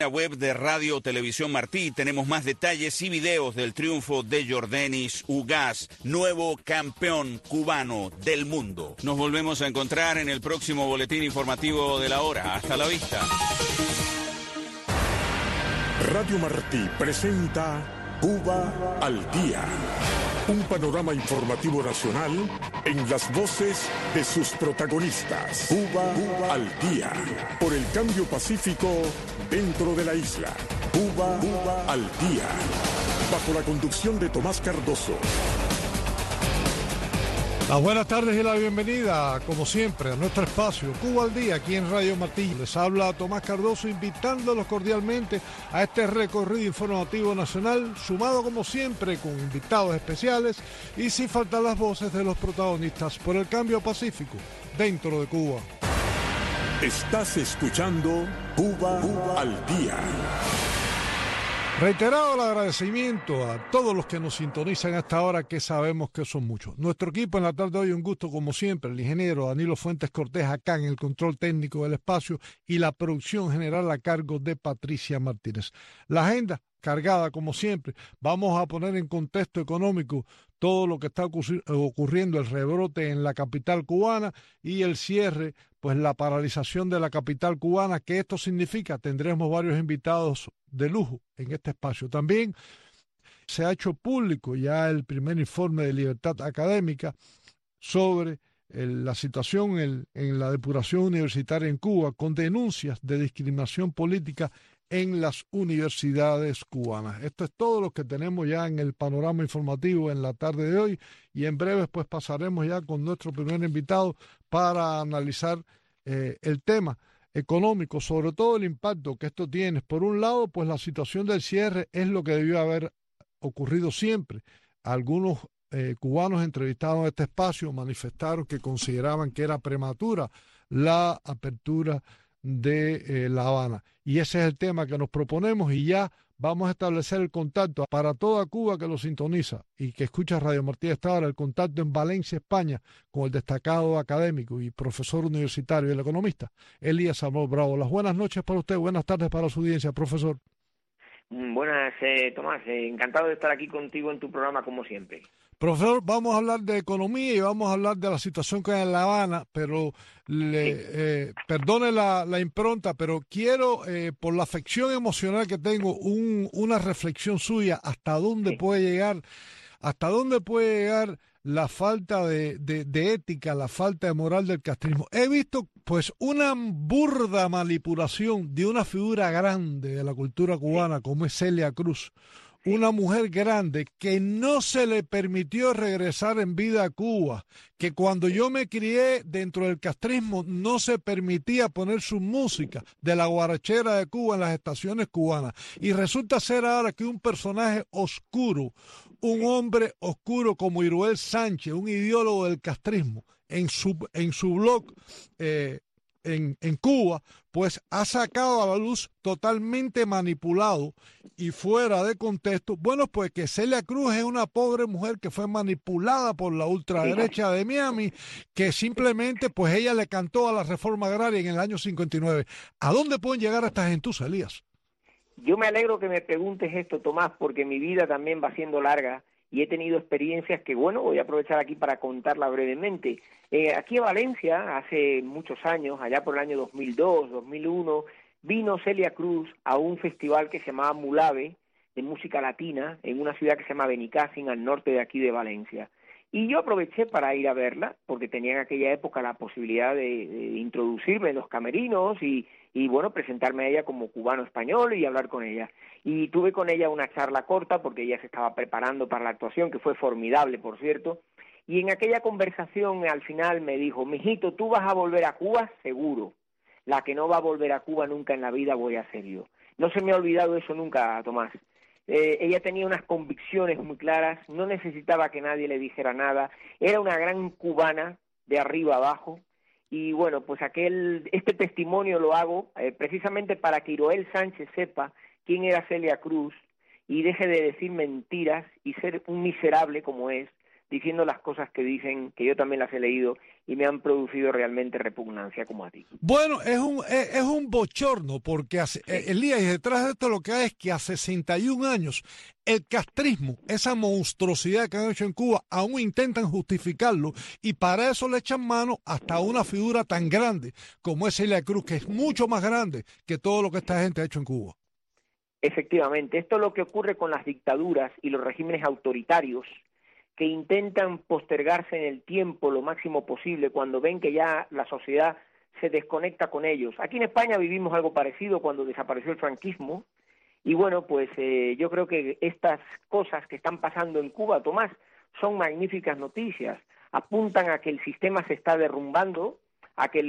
La web de Radio Televisión Martí tenemos más detalles y videos del triunfo de Yordenis Ugas, nuevo campeón cubano del mundo. Nos volvemos a encontrar en el próximo boletín informativo de la hora. Hasta la vista. Radio Martí presenta Cuba al Día. Un panorama informativo nacional en las voces de sus protagonistas. Cuba al Día. Por el cambio pacífico dentro de la isla. Cuba al Día. Bajo la conducción de Tomás Cardoso. Las buenas tardes y la bienvenida, como siempre, a nuestro espacio Cuba al Día, aquí en Radio Martí. Les habla Tomás Cardoso, invitándolos cordialmente a este recorrido informativo nacional, sumado como siempre con invitados especiales y sin faltar las voces de los protagonistas por el cambio pacífico dentro de Cuba. Estás escuchando Cuba al Día. Reiterado el agradecimiento a todos los que nos sintonizan hasta ahora, que sabemos que son muchos. Nuestro equipo en la tarde de hoy, un gusto como siempre, el ingeniero Danilo Fuentes Cortés acá en el control técnico del espacio y la producción general a cargo de Patricia Martínez. La agenda cargada como siempre. Vamos a poner en contexto económico todo lo que está ocurriendo, el rebrote en la capital cubana y el cierre, pues la paralización de la capital cubana. ¿Qué esto significa? Tendremos varios invitados de lujo en este espacio. También se ha hecho público ya el primer informe de libertad académica sobre la situación en la depuración universitaria en Cuba, con denuncias de discriminación política en las universidades cubanas. Esto es todo lo que tenemos ya en el panorama informativo en la tarde de hoy, y en breve pues pasaremos ya con nuestro primer invitado para analizar el tema económico, sobre todo el impacto que esto tiene. Por un lado, pues la situación del cierre es lo que debió haber ocurrido siempre. Algunos cubanos entrevistados en este espacio manifestaron que consideraban que era prematura la apertura de La Habana. Y ese es el tema que nos proponemos, y ya vamos a establecer el contacto para toda Cuba que lo sintoniza y que escucha Radio Martí a esta hora, el contacto en Valencia, España, con el destacado académico y profesor universitario y el economista Elías Amor Bravo. Las buenas noches para usted, buenas tardes para su audiencia, profesor. Buenas, Tomás, encantado de estar aquí contigo en tu programa como siempre. Profesor, vamos a hablar de economía y vamos a hablar de la situación que hay en La Habana, pero perdone la impronta, pero quiero, por la afección emocional que tengo, una reflexión suya, hasta dónde puede llegar la falta de ética, la falta de moral del castrismo. He visto pues una burda manipulación de una figura grande de la cultura cubana como es Celia Cruz. Una mujer grande que no se le permitió regresar en vida a Cuba, que cuando yo me crié dentro del castrismo no se permitía poner su música de la guarachera de Cuba en las estaciones cubanas. Y resulta ser ahora que un personaje oscuro, un hombre oscuro como Iruel Sánchez, un ideólogo del castrismo, en su blog en Cuba, pues ha sacado a la luz, totalmente manipulado y fuera de contexto, bueno, pues que Celia Cruz es una pobre mujer que fue manipulada por la ultraderecha de Miami, que simplemente pues ella le cantó a la reforma agraria en el año 59. ¿A dónde pueden llegar estas gentusas, Elías? Yo me alegro que me preguntes esto, Tomás, porque mi vida también va siendo larga y he tenido experiencias que, bueno, voy a aprovechar aquí para contarla brevemente. Aquí en Valencia, hace muchos años, allá por el año 2002, 2001, vino Celia Cruz a un festival que se llamaba Mulave, de música latina, en una ciudad que se llama Benicàssim, al norte de aquí de Valencia. Y yo aproveché para ir a verla, porque tenía en aquella época la posibilidad de introducirme en los camerinos y bueno, presentarme a ella como cubano español y hablar con ella. Y tuve con ella una charla corta, porque ella se estaba preparando para la actuación, que fue formidable, por cierto. Y en aquella conversación, al final, me dijo: mijito, ¿tú vas a volver a Cuba? Seguro. La que no va a volver a Cuba nunca en la vida voy a ser yo. No se me ha olvidado eso nunca, Tomás. Ella tenía unas convicciones muy claras, no necesitaba que nadie le dijera nada, era una gran cubana de arriba abajo. Y bueno, pues este testimonio lo hago precisamente para que Iroel Sánchez sepa quién era Celia Cruz y deje de decir mentiras y ser un miserable como es, diciendo las cosas que dicen, que yo también las he leído y me han producido realmente repugnancia, como a ti. Bueno, es un bochorno, porque Elías, y detrás de esto lo que hay es que a 61 años el castrismo, esa monstruosidad que han hecho en Cuba, aún intentan justificarlo, y para eso le echan mano hasta una figura tan grande como es Celia Cruz, que es mucho más grande que todo lo que esta gente ha hecho en Cuba. Efectivamente, esto es lo que ocurre con las dictaduras y los regímenes autoritarios, que intentan postergarse en el tiempo lo máximo posible cuando ven que ya la sociedad se desconecta con ellos. Aquí en España vivimos algo parecido cuando desapareció el franquismo, y bueno, pues yo creo que estas cosas que están pasando en Cuba, Tomás, son magníficas noticias. Apuntan a que el sistema se está derrumbando, a que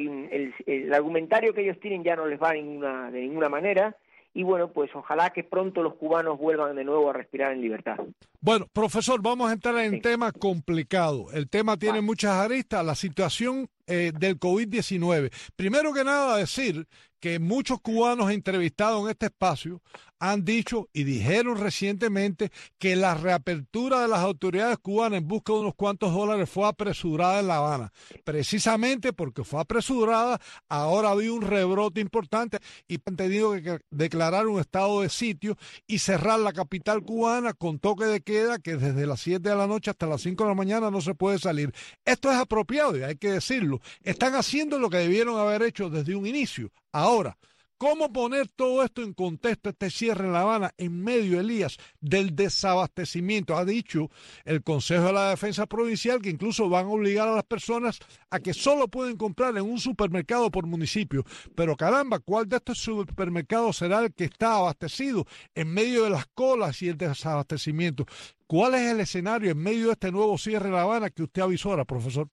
el argumentario que ellos tienen ya no les va de ninguna manera, y bueno, pues ojalá que pronto los cubanos vuelvan de nuevo a respirar en libertad. Bueno, profesor, vamos a entrar en tema complicado. El tema tiene muchas aristas, la situación del COVID-19. Primero que nada, decir que muchos cubanos entrevistados en este espacio han dicho y dijeron recientemente que la reapertura de las autoridades cubanas en busca de unos cuantos dólares fue apresurada en La Habana. Precisamente porque fue apresurada, ahora había un rebrote importante y han tenido que declarar un estado de sitio y cerrar la capital cubana con toque de queda, que desde las 7 de la noche hasta las 5 de la mañana no se puede salir. Esto es apropiado y hay que decirlo. Están haciendo lo que debieron haber hecho desde un inicio. Ahora, ¿cómo poner todo esto en contexto, este cierre en La Habana, en medio, Elías, del desabastecimiento? Ha dicho el Consejo de la Defensa Provincial que incluso van a obligar a las personas a que solo pueden comprar en un supermercado por municipio. Pero caramba, ¿cuál de estos supermercados será el que está abastecido en medio de las colas y el desabastecimiento? ¿Cuál es el escenario en medio de este nuevo cierre en La Habana que usted avisora, profesor?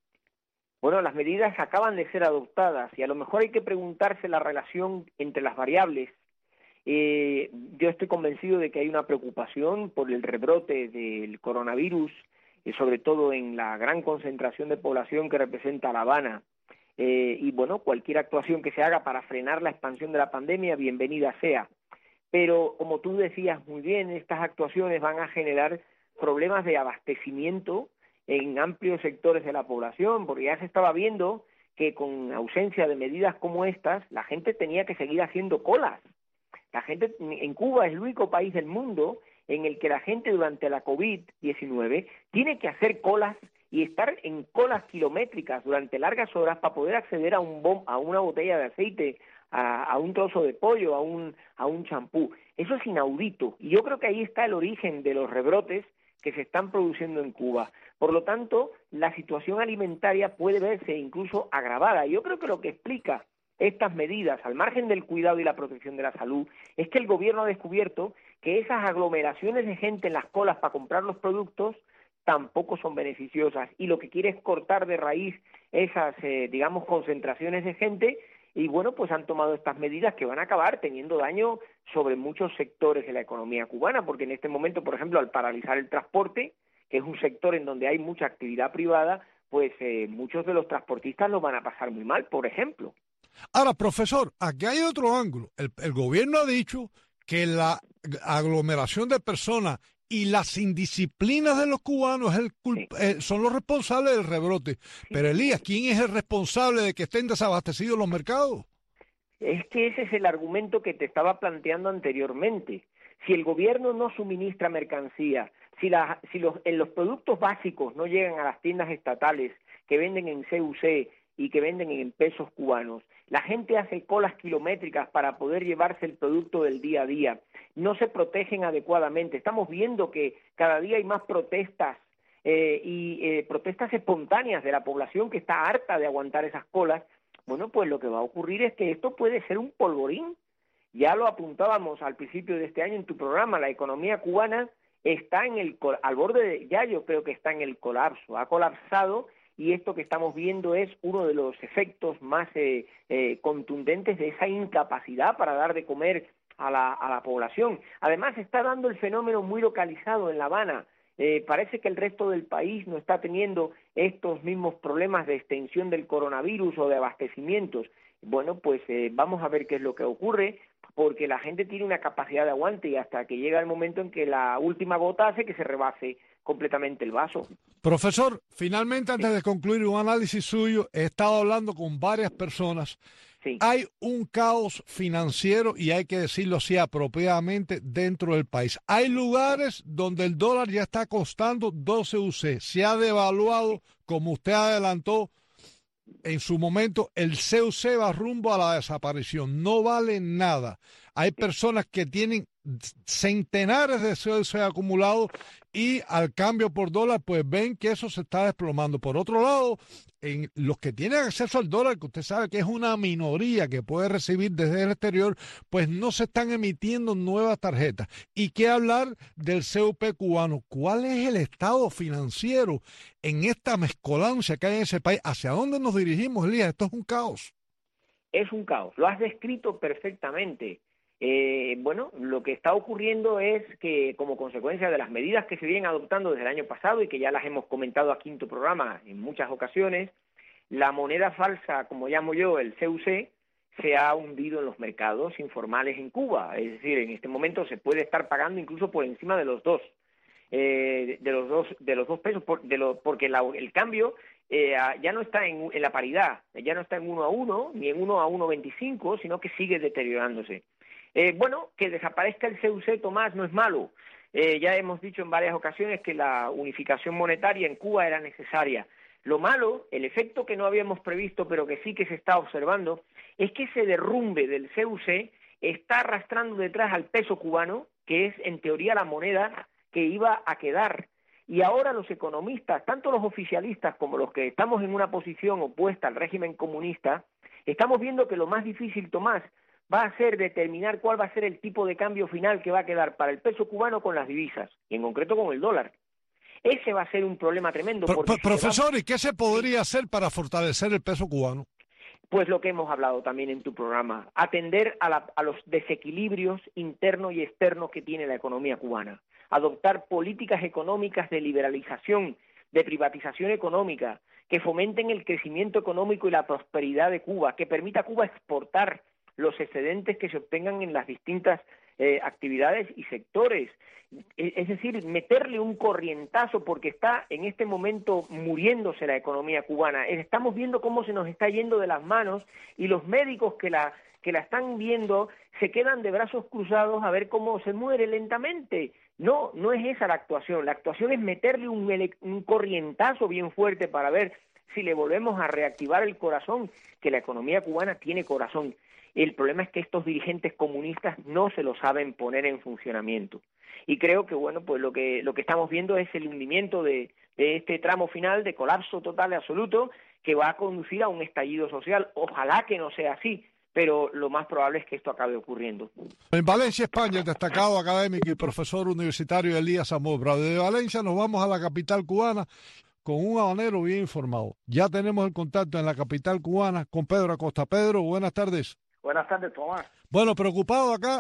Bueno, las medidas acaban de ser adoptadas y a lo mejor hay que preguntarse la relación entre las variables. Yo estoy convencido de que hay una preocupación por el rebrote del coronavirus, sobre todo en la gran concentración de población que representa La Habana. Y bueno, cualquier actuación que se haga para frenar la expansión de la pandemia, bienvenida sea. Pero como tú decías muy bien, estas actuaciones van a generar problemas de abastecimiento en amplios sectores de la población, porque ya se estaba viendo que con ausencia de medidas como estas, la gente tenía que seguir haciendo colas. La gente en Cuba es el único país del mundo en el que la gente durante la COVID-19 tiene que hacer colas y estar en colas kilométricas durante largas horas para poder acceder a una botella de aceite, a un trozo de pollo, a un champú. Eso es inaudito, y yo creo que ahí está el origen de los rebrotes que se están produciendo en Cuba. Por lo tanto, la situación alimentaria puede verse incluso agravada. Yo creo que lo que explica estas medidas, al margen del cuidado y la protección de la salud, es que el gobierno ha descubierto que esas aglomeraciones de gente en las colas para comprar los productos tampoco son beneficiosas, y lo que quiere es cortar de raíz esas, digamos, concentraciones de gente, y bueno, pues han tomado estas medidas que van a acabar teniendo daño sobre muchos sectores de la economía cubana, porque en este momento, por ejemplo, al paralizar el transporte, que es un sector en donde hay mucha actividad privada, pues muchos de los transportistas lo van a pasar muy mal, por ejemplo. Ahora, profesor, aquí hay otro ángulo. El gobierno ha dicho que la aglomeración de personas y las indisciplinas de los cubanos son los responsables del rebrote. Sí. Pero Elías, ¿quién es el responsable de que estén desabastecidos los mercados? Es que ese es el argumento que te estaba planteando anteriormente. Si el gobierno no suministra mercancía, si los productos básicos no llegan a las tiendas estatales que venden en CUC y que venden en pesos cubanos, la gente hace colas kilométricas para poder llevarse el producto del día a día, no se protegen adecuadamente. Estamos viendo que cada día hay más protestas protestas espontáneas de la población que está harta de aguantar esas colas. Bueno, pues lo que va a ocurrir es que esto puede ser un polvorín. Ya lo apuntábamos al principio de este año en tu programa, la economía cubana está al borde yo creo que está en el colapso, ha colapsado, y esto que estamos viendo es uno de los efectos más contundentes de esa incapacidad para dar de comer a la población. Además, se está dando el fenómeno muy localizado en La Habana. Parece que el resto del país no está teniendo estos mismos problemas de extensión del coronavirus o de abastecimientos. bueno, pues vamos a ver qué es lo que ocurre, porque la gente tiene una capacidad de aguante y hasta que llega el momento en que la última gota hace que se rebase completamente el vaso. Profesor, finalmente, antes de concluir un análisis suyo, he estado hablando con varias personas. Sí. Hay un caos financiero, y hay que decirlo así apropiadamente, dentro del país. Hay lugares donde el dólar ya está costando 12 UC. Se ha devaluado, como usted adelantó en su momento, el CUC va rumbo a la desaparición. No vale nada. Hay personas que tienen centenares de CUC acumulados y al cambio por dólar, pues ven que eso se está desplomando. Por otro lado, en los que tienen acceso al dólar, que usted sabe que es una minoría que puede recibir desde el exterior, pues no se están emitiendo nuevas tarjetas. ¿Y qué hablar del CUP cubano? ¿Cuál es el estado financiero en esta mezcolancia que hay en ese país? ¿Hacia dónde nos dirigimos, Elías? Esto es un caos. Es un caos, lo has descrito perfectamente. Bueno, lo que está ocurriendo es que como consecuencia de las medidas que se vienen adoptando desde el año pasado y que ya las hemos comentado aquí en tu programa en muchas ocasiones, la moneda falsa, como llamo yo, el CUC, se ha hundido en los mercados informales en Cuba. Es decir, en este momento se puede estar pagando incluso por encima de los dos, de los dos pesos, porque el cambio ya no está en la paridad, ya no está en 1 a 1, ni en 1 a 1,25, sino que sigue deteriorándose. Bueno, que desaparezca el CUC, Tomás, no es malo. Ya hemos dicho en varias ocasiones que la unificación monetaria en Cuba era necesaria. Lo malo, el efecto que no habíamos previsto, pero que sí que se está observando, es que ese derrumbe del CUC está arrastrando detrás al peso cubano, que es en teoría la moneda que iba a quedar. Y ahora los economistas, tanto los oficialistas como los que estamos en una posición opuesta al régimen comunista, estamos viendo que lo más difícil, Tomás, va a ser determinar cuál va a ser el tipo de cambio final que va a quedar para el peso cubano con las divisas, y en concreto con el dólar. Ese va a ser un problema tremendo. Profesor, ¿y qué se podría hacer para fortalecer el peso cubano? Pues lo que hemos hablado también en tu programa, atender a los desequilibrios internos y externos que tiene la economía cubana, adoptar políticas económicas de liberalización, de privatización económica, que fomenten el crecimiento económico y la prosperidad de Cuba, que permita a Cuba exportar los excedentes que se obtengan en las distintas actividades y sectores. Es decir, meterle un corrientazo porque está en este momento muriéndose la economía cubana. Estamos viendo cómo se nos está yendo de las manos y los médicos que la están viendo se quedan de brazos cruzados a ver cómo se muere lentamente. No, no es esa la actuación. La actuación es meterle un corrientazo bien fuerte para ver si le volvemos a reactivar el corazón, que la economía cubana tiene corazón. El problema es que estos dirigentes comunistas no se lo saben poner en funcionamiento. Y creo que, bueno, pues lo que estamos viendo es el hundimiento de este tramo final de colapso total y absoluto que va a conducir a un estallido social. Ojalá que no sea así, pero lo más probable es que esto acabe ocurriendo. En Valencia, España, el destacado académico y profesor universitario Elías Zamora. De Valencia nos vamos a la capital cubana con un habanero bien informado. Ya tenemos el contacto en la capital cubana con Pedro Acosta. Pedro, buenas tardes. Buenas tardes, Tomás. Bueno, preocupado acá,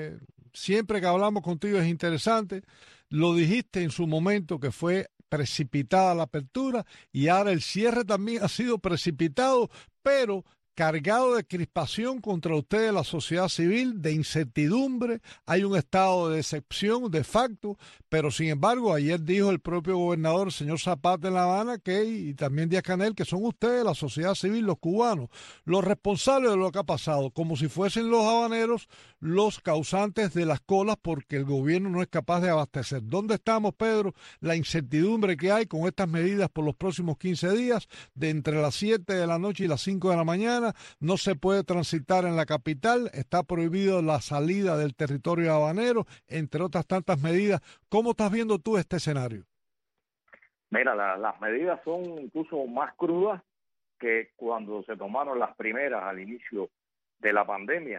siempre que hablamos contigo es interesante. Lo dijiste en su momento que fue precipitada la apertura y ahora el cierre también ha sido precipitado, pero cargado de crispación contra ustedes, la sociedad civil, de incertidumbre. Hay un estado de decepción de facto, pero sin embargo ayer dijo el propio gobernador, el señor Zapata en La Habana, y también Díaz-Canel, que son ustedes, la sociedad civil, los cubanos, los responsables de lo que ha pasado, como si fuesen los habaneros los causantes de las colas porque el gobierno no es capaz de abastecer. ¿Dónde estamos, Pedro? La incertidumbre que hay con estas medidas por los próximos 15 días, de entre las 7 de la noche y las 5 de la mañana, no se puede transitar en la capital, está prohibido la salida del territorio habanero, entre otras tantas medidas. ¿Cómo estás viendo tú este escenario? Mira, las medidas son incluso más crudas que cuando se tomaron las primeras al inicio de la pandemia.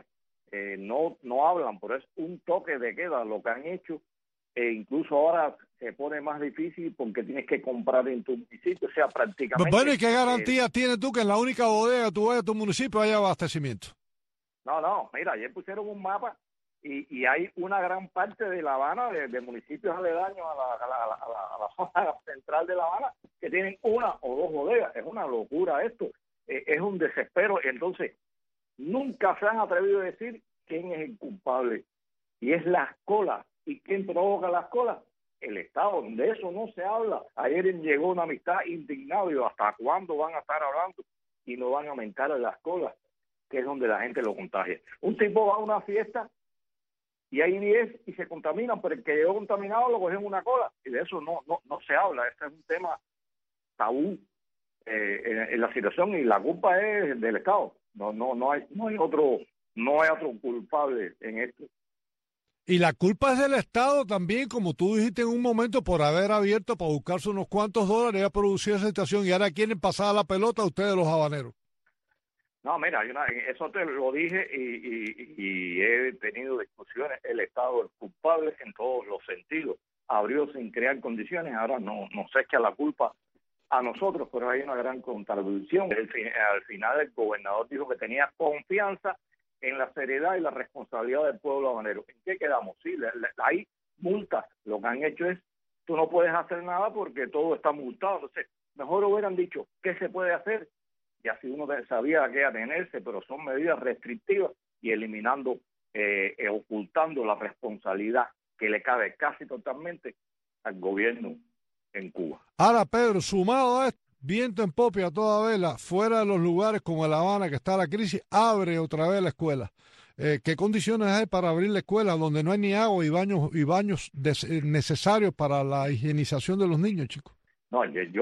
No hablan, pero es un toque de queda lo que han hecho, incluso ahora se pone más difícil porque tienes que comprar en tu municipio, o sea, prácticamente... Bueno, ¿y qué garantía tienes tú que en la única bodega tú vayas a tu municipio haya abastecimiento? No, mira, ayer pusieron un mapa y hay una gran parte de La Habana, de municipios aledaños a la zona central de La Habana, que tienen una o dos bodegas. Es una locura esto, es un desespero. Entonces, nunca se han atrevido a decir quién es el culpable. Y es las colas. ¿Y quién provoca las colas? El Estado. De eso no se habla. Ayer llegó una amistad indignado y ¿hasta cuándo van a estar hablando? Y no van a aumentar las colas, que es donde la gente lo contagia. Un tipo va a una fiesta y hay 10 y se contaminan, pero el que llegó contaminado lo cogen en una cola. Y de eso no se habla. Este es un tema tabú en la situación, y la culpa es del Estado. No hay otro culpable en esto. Y la culpa es del Estado también, como tú dijiste en un momento, por haber abierto para buscarse unos cuantos dólares y ha producido esa situación, y ahora quieren pasar la pelota a ustedes los habaneros. No, mira, eso te lo dije y he tenido discusiones. El Estado es culpable en todos los sentidos. Abrió sin crear condiciones, ahora no se echa la culpa a nosotros, pero hay una gran contradicción. Al final el gobernador dijo que tenía confianza en la seriedad y la responsabilidad del pueblo habanero. ¿En qué quedamos? Sí, hay multas. Lo que han hecho es, tú no puedes hacer nada porque todo está multado. Entonces, mejor hubieran dicho qué se puede hacer, y así uno sabía a qué atenerse, pero son medidas restrictivas y eliminando, ocultando la responsabilidad que le cabe casi totalmente al gobierno en Cuba. Ahora, Pedro, sumado a esto, viento en popa y a toda vela, fuera de los lugares como La Habana, que está la crisis, abre otra vez la escuela. ¿Qué condiciones hay para abrir la escuela donde no hay ni agua y baños necesarios para la higienización de los niños, chicos? No,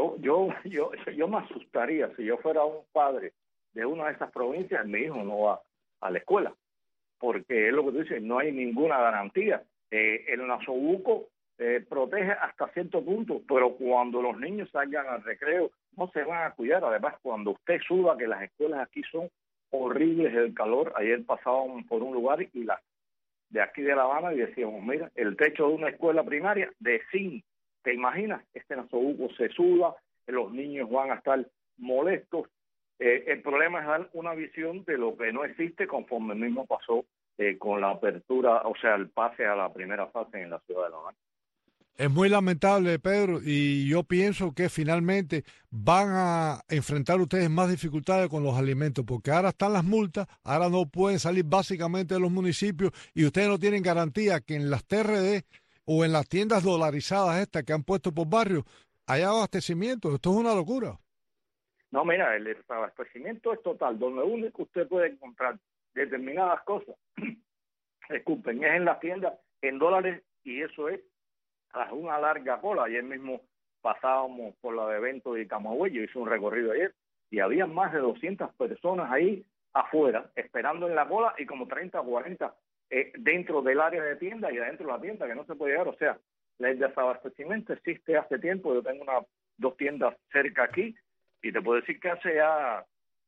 yo me asustaría si yo fuera un padre de una de esas provincias, mi hijo no va a la escuela, porque es lo que tú dices, no hay ninguna garantía. El Nasobuco protege hasta cierto punto, pero cuando los niños salgan al recreo no se van a cuidar. Además, cuando usted suba, que las escuelas aquí son horribles el calor. Ayer pasábamos por un lugar y de aquí de La Habana y decíamos, mira, el techo de una escuela primaria de zinc. ¿Te imaginas? Este Nasobuco se suda, los niños van a estar molestos. El problema es dar una visión de lo que no existe, conforme mismo pasó con la apertura, o sea, el pase a la primera fase en la ciudad de La Habana. Es muy lamentable, Pedro, y yo pienso que finalmente van a enfrentar ustedes más dificultades con los alimentos, porque ahora están las multas, ahora no pueden salir básicamente de los municipios y ustedes no tienen garantía que en las TRD o en las tiendas dolarizadas estas que han puesto por barrio haya abastecimiento. Esto es una locura. No, mira, el abastecimiento es total. Donde único usted puede encontrar determinadas cosas, disculpen, es en las tiendas en dólares, y eso es una larga cola. Ayer mismo pasábamos por la de evento de Camagüey, yo hice un recorrido ayer y había más de 200 personas ahí afuera esperando en la cola, y como 30 o 40 dentro del área de tienda y adentro de la tienda, que no se puede llegar. O sea, el desabastecimiento existe hace tiempo. Yo tengo 2 tiendas cerca aquí y te puedo decir que hace ya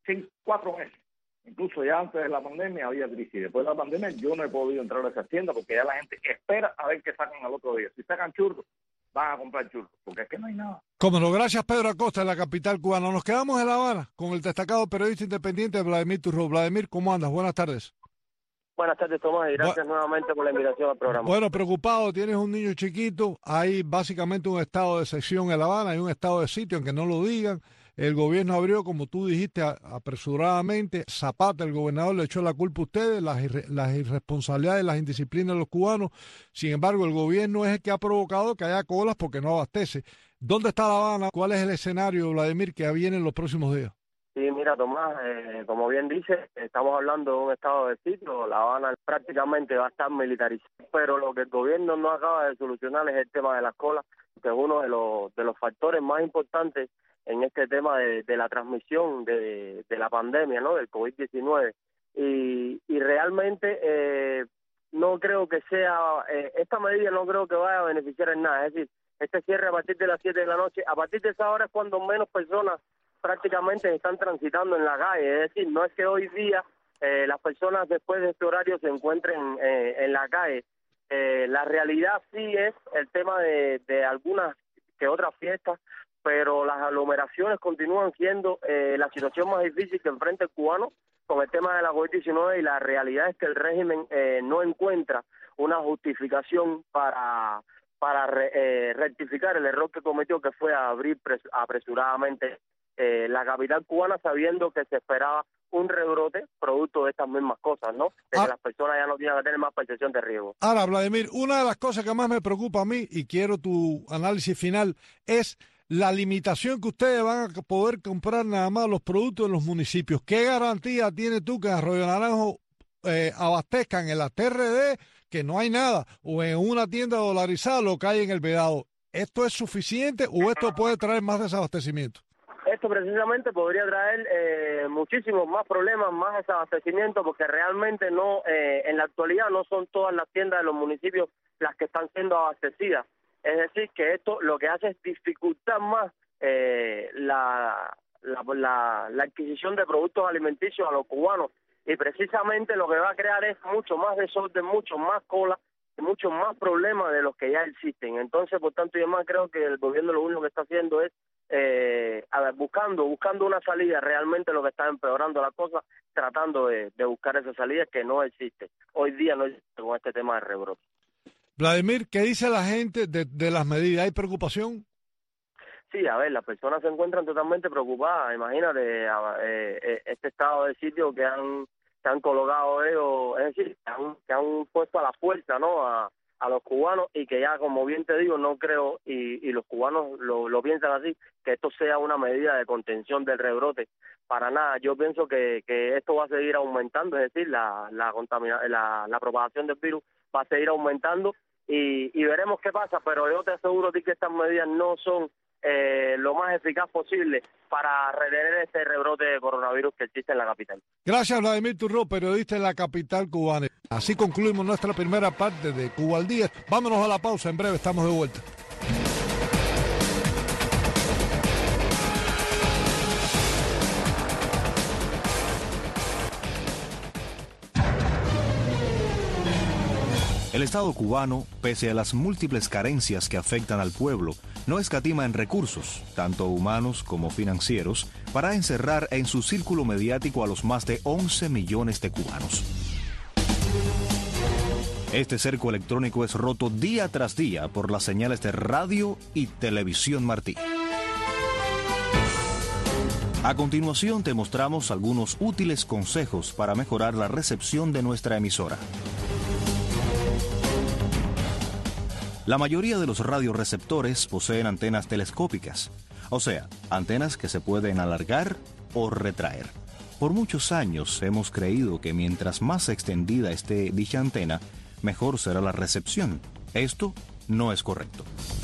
4 meses, incluso ya antes de la pandemia había crisis. Después de la pandemia yo no he podido entrar a esas tiendas porque ya la gente espera a ver qué sacan al otro día. Si sacan churros, van a comprar churros, porque es que no hay nada. Como no, gracias Pedro Acosta, en la capital cubana. Nos quedamos en La Habana con el destacado periodista independiente Vladimir Turro. Vladimir, ¿cómo andas? Buenas tardes. Buenas tardes, Tomás, y gracias nuevamente por la invitación al programa. Bueno, preocupado, tienes un niño chiquito, hay básicamente un estado de excepción en La Habana, hay un estado de sitio, aunque no lo digan. El gobierno abrió, como tú dijiste, apresuradamente. Zapata, el gobernador, le echó la culpa a ustedes, las irresponsabilidades, las indisciplinas de los cubanos. Sin embargo, el gobierno es el que ha provocado que haya colas porque no abastece. ¿Dónde está La Habana? ¿Cuál es el escenario, Vladimir, que viene en los próximos días? Sí, mira, Tomás, como bien dices, estamos hablando de un estado de sitio. La Habana prácticamente va a estar militarizada, pero lo que el gobierno no acaba de solucionar es el tema de las colas, que es uno de los factores más importantes en este tema de la transmisión de la pandemia, ¿no?, del COVID-19. Y realmente no creo que sea, esta medida no creo que vaya a beneficiar en nada. Es decir, este cierre a partir de las 7 de la noche, a partir de esa hora es cuando menos personas prácticamente están transitando en la calle. Es decir, no es que hoy día las personas después de este horario se encuentren en la calle. La realidad sí es el tema de algunas que otras fiestas, pero las aglomeraciones continúan siendo la situación más difícil que enfrenta el cubano con el tema de la COVID-19, y la realidad es que el régimen no encuentra una justificación para rectificar el error que cometió, que fue abrir apresuradamente la capital cubana, sabiendo que se esperaba un rebrote producto de estas mismas cosas, ¿no? De que las personas ya no tienen que tener más percepción de riesgo. Ahora, Vladimir, una de las cosas que más me preocupa a mí, y quiero tu análisis final, es la limitación que ustedes van a poder comprar nada más los productos en los municipios. ¿Qué garantía tienes tú que en Arroyo Naranjo abastezcan en la TRD, que no hay nada, o en una tienda dolarizada lo que hay en el Vedado? ¿Esto es suficiente o esto puede traer más desabastecimiento? Esto precisamente podría traer muchísimos más problemas, más desabastecimiento, porque realmente no, en la actualidad no son todas las tiendas de los municipios las que están siendo abastecidas. Es decir, que esto lo que hace es dificultar más la adquisición de productos alimenticios a los cubanos, y precisamente lo que va a crear es mucho más desorden, mucho más cola, muchos más problemas de los que ya existen. Entonces, por tanto, yo más creo que el gobierno lo único que está haciendo es buscando una salida. Realmente lo que está empeorando la cosa, tratando de buscar esa salida que no existe. Hoy día no existe con este tema de rebrote. Vladimir, ¿qué dice la gente de las medidas? ¿Hay preocupación? Sí, a ver, las personas se encuentran totalmente preocupadas. Imagínate este estado de sitio que han colocado ellos, es decir, que han puesto a la fuerza, ¿no?, a los cubanos, y que ya, como bien te digo, no creo, y los cubanos lo piensan así, que esto sea una medida de contención del rebrote. Para nada. Yo pienso que esto va a seguir aumentando, es decir, la propagación del virus va a seguir aumentando, y veremos qué pasa, pero yo te aseguro a ti que estas medidas no son lo más eficaz posible para retener este rebrote de coronavirus que existe en la capital. Gracias, Vladimir Turró, periodista en la capital cubana. Así concluimos nuestra primera parte de Cuba al Día. Vámonos a la pausa, en breve estamos de vuelta. El Estado cubano, pese a las múltiples carencias que afectan al pueblo, no escatima en recursos, tanto humanos como financieros, para encerrar en su círculo mediático a los más de 11 millones de cubanos. Este cerco electrónico es roto día tras día por las señales de radio y televisión Martí. A continuación te mostramos algunos útiles consejos para mejorar la recepción de nuestra emisora. La mayoría de los radioreceptores poseen antenas telescópicas, o sea, antenas que se pueden alargar o retraer. Por muchos años hemos creído que mientras más extendida esté dicha antena, mejor será la recepción. Esto no es correcto.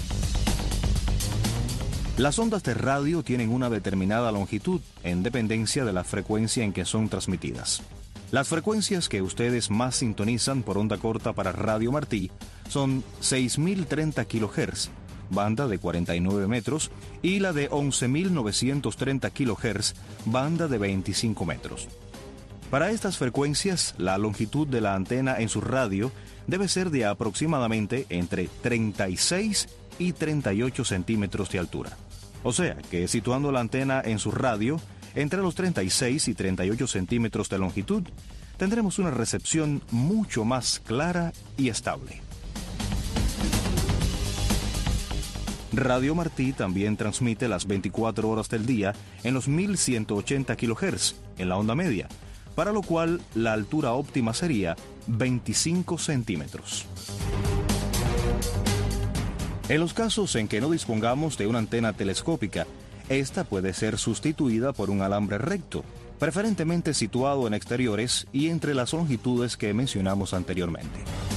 Las ondas de radio tienen una determinada longitud en dependencia de la frecuencia en que son transmitidas. Las frecuencias que ustedes más sintonizan por onda corta para Radio Martí son 6.030 kHz, banda de 49 metros, y la de 11.930 kHz, banda de 25 metros. Para estas frecuencias, la longitud de la antena en su radio debe ser de aproximadamente entre 36 y 38 centímetros de altura. O sea que situando la antena en su radio entre los 36 y 38 centímetros de longitud, tendremos una recepción mucho más clara y estable. Radio Martí también transmite las 24 horas del día en los 1180 kHz en la onda media, para lo cual la altura óptima sería 25 centímetros. En los casos en que no dispongamos de una antena telescópica, esta puede ser sustituida por un alambre recto, preferentemente situado en exteriores y entre las longitudes que mencionamos anteriormente.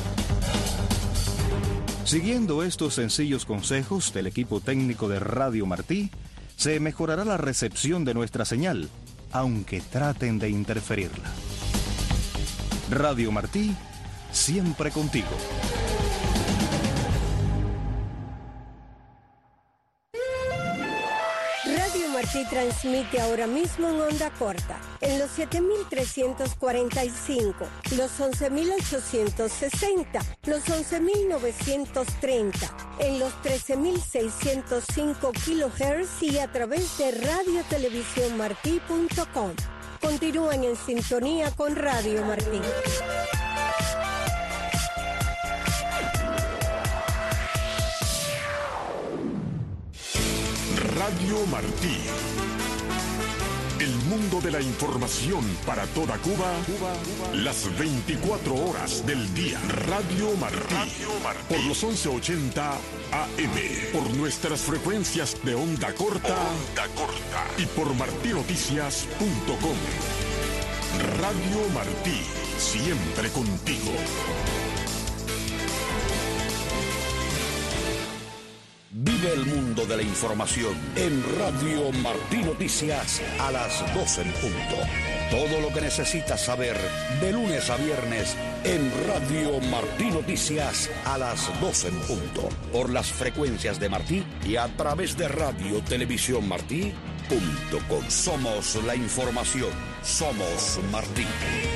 Siguiendo estos sencillos consejos del equipo técnico de Radio Martí, se mejorará la recepción de nuestra señal, aunque traten de interferirla. Radio Martí, siempre contigo. Radio Martí transmite ahora mismo en onda corta, en los 7.345, los 11.860, los 11.930, en los 13.605 kHz y a través de radiotelevisiónmartí.com. Continúen en sintonía con Radio Martí. Radio Martí. El mundo mundo de la información para toda Cuba, las 24 horas del día. Radio Martí, por los 1180 AM, por nuestras frecuencias de onda corta, y por martinoticias.com. Radio Martí, siempre contigo. Vive el mundo de la información en Radio Martí Noticias a las 12 en punto. Todo lo que necesitas saber de lunes a viernes en Radio Martí Noticias a las 12 en punto. Por las frecuencias de Martí y a través de Radio Televisión Martí.com. Somos la información. Somos Martí.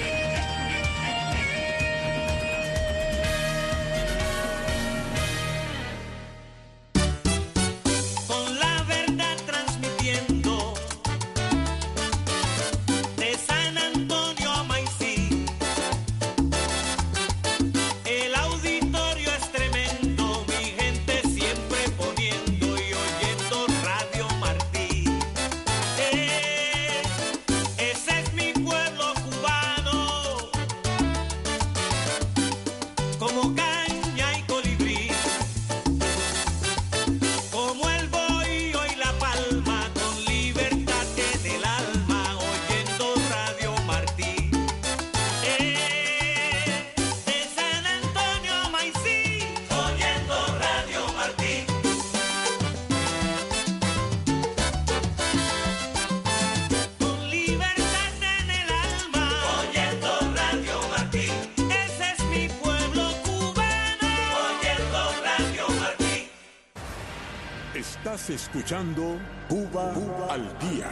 Estás escuchando Cuba al Día.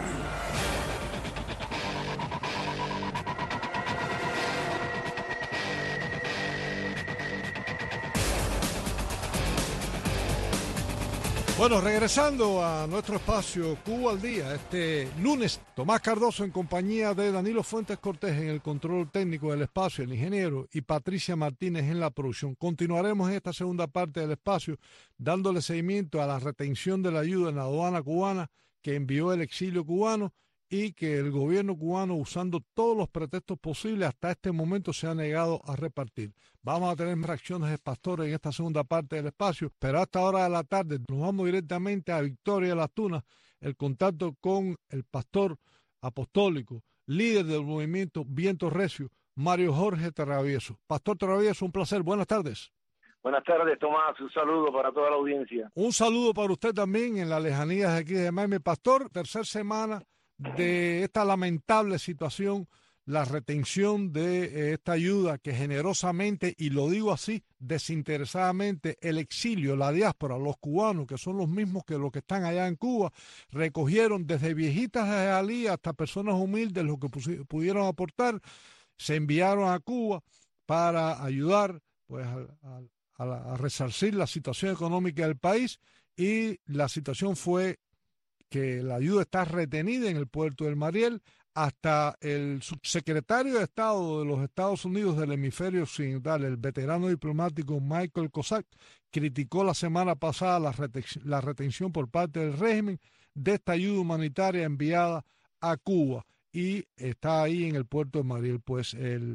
Bueno, regresando a nuestro espacio Cuba al Día, este lunes, Tomás Cardoso en compañía de Danilo Fuentes Cortés en el control técnico del espacio, el ingeniero, y Patricia Martínez en la producción. Continuaremos en esta segunda parte del espacio dándole seguimiento a la retención de la ayuda en la aduana cubana que envió el exilio cubano y que el gobierno cubano, usando todos los pretextos posibles, hasta este momento se ha negado a repartir. Vamos a tener reacciones de pastores en esta segunda parte del espacio, pero a esta hora de la tarde nos vamos directamente a Victoria de las Tunas, el contacto con el pastor apostólico, líder del movimiento Viento Recio, Mario Jorge Travieso. Pastor Travieso, un placer. Buenas tardes. Buenas tardes, Tomás. Un saludo para toda la audiencia. Un saludo para usted también en las lejanías de aquí de Miami. Pastor, tercera semana de esta lamentable situación, la retención de esta ayuda que generosamente, y lo digo así, desinteresadamente, el exilio, la diáspora, los cubanos, que son los mismos que los que están allá en Cuba, recogieron desde viejitas de Jalí hasta personas humildes, lo que pudieron aportar, se enviaron a Cuba para ayudar pues a resarcir la situación económica del país, y la situación fue que la ayuda está retenida en el puerto del Mariel. Hasta el subsecretario de Estado de los Estados Unidos del hemisferio occidental, el veterano diplomático Michael Cossack, criticó la semana pasada la retención por parte del régimen de esta ayuda humanitaria enviada a Cuba, y está ahí en el puerto de Mariel. Pues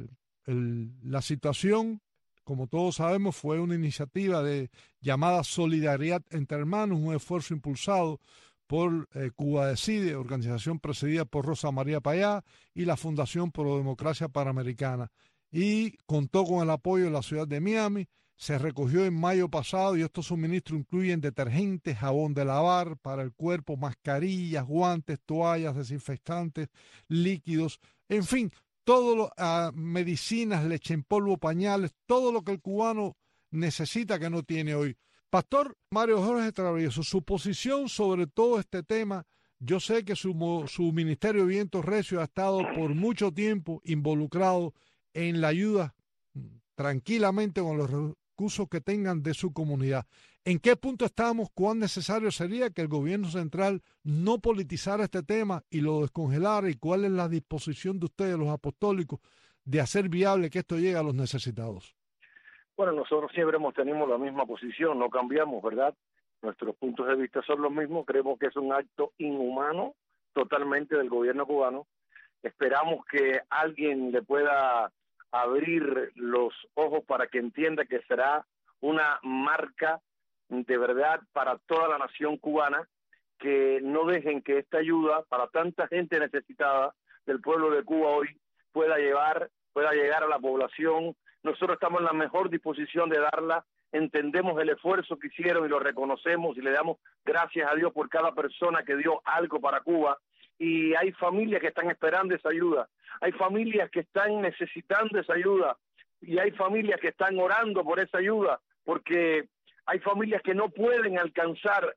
la situación, como todos sabemos, fue una iniciativa llamada Solidaridad entre Hermanos, un esfuerzo impulsado por Cuba Decide, organización presidida por Rosa María Payá, y la Fundación Pro Democracia Panamericana, y contó con el apoyo de la ciudad de Miami. Se recogió en mayo pasado, y estos suministros incluyen detergentes, jabón de lavar para el cuerpo, mascarillas, guantes, toallas, desinfectantes, líquidos, en fin, todo medicinas, leche en polvo, pañales, todo lo que el cubano necesita que no tiene hoy. Pastor Mario Jorge Travieso, su posición sobre todo este tema. Yo sé que su ministerio Viento Recio ha estado por mucho tiempo involucrado en la ayuda, tranquilamente con los recursos que tengan de su comunidad. ¿En qué punto estamos? ¿Cuán necesario sería que el gobierno central no politizara este tema y lo descongelara? ¿Y cuál es la disposición de ustedes, los apostólicos, de hacer viable que esto llegue a los necesitados? Bueno, nosotros siempre hemos tenido la misma posición, no cambiamos, ¿verdad? Nuestros puntos de vista son los mismos. Creemos que es un acto inhumano totalmente del gobierno cubano Esperamos que alguien le pueda abrir los ojos para que entienda que será una marca de verdad para toda la nación cubana, que no dejen que esta ayuda para tanta gente necesitada del pueblo de Cuba hoy pueda llegar a la población. Nosotros estamos en la mejor disposición de darla, entendemos el esfuerzo que hicieron y lo reconocemos y le damos gracias a Dios por cada persona que dio algo para Cuba. Y hay familias que están esperando esa ayuda, hay familias que están necesitando esa ayuda y hay familias que están orando por esa ayuda, porque hay familias que no pueden alcanzar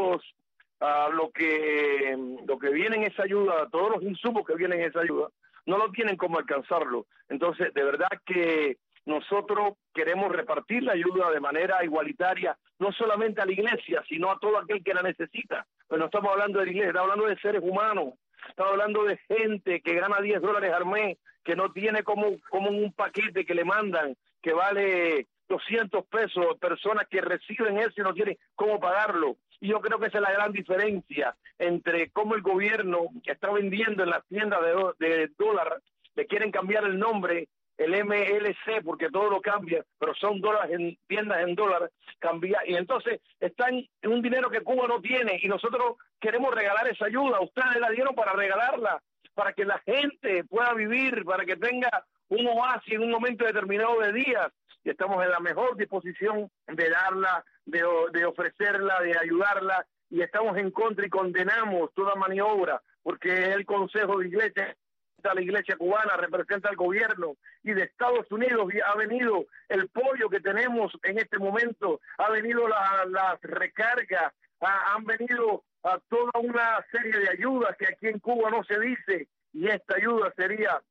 lo que viene en esa ayuda, todos los insumos que vienen en esa ayuda, no lo tienen como alcanzarlo. Entonces, de verdad que nosotros queremos repartir la ayuda de manera igualitaria, no solamente a la iglesia, sino a todo aquel que la necesita. Pero no estamos hablando de la iglesia, estamos hablando de seres humanos, estamos hablando de gente que gana $10 al mes, que no tiene como un paquete que le mandan, que vale $200, personas que reciben eso y no tienen cómo pagarlo. Y yo creo que esa es la gran diferencia entre cómo el gobierno está vendiendo en las tiendas de dólar, le quieren cambiar el nombre, el MLC, porque todo lo cambia, pero son dólares en tiendas en dólar, cambia, y entonces están en un dinero que Cuba no tiene, y nosotros queremos regalar esa ayuda. Ustedes la dieron para regalarla, para que la gente pueda vivir, para que tenga un oasis en un momento determinado de días, y estamos en la mejor disposición de darla, de ofrecerla, de ayudarla, y estamos en contra y condenamos toda maniobra, porque el Consejo de Iglesia, la Iglesia cubana, representa al gobierno, y de Estados Unidos ha venido el pollo que tenemos en este momento, ha venido las recargas, han venido a toda una serie de ayudas que aquí en Cuba no se dice, y esta ayuda sería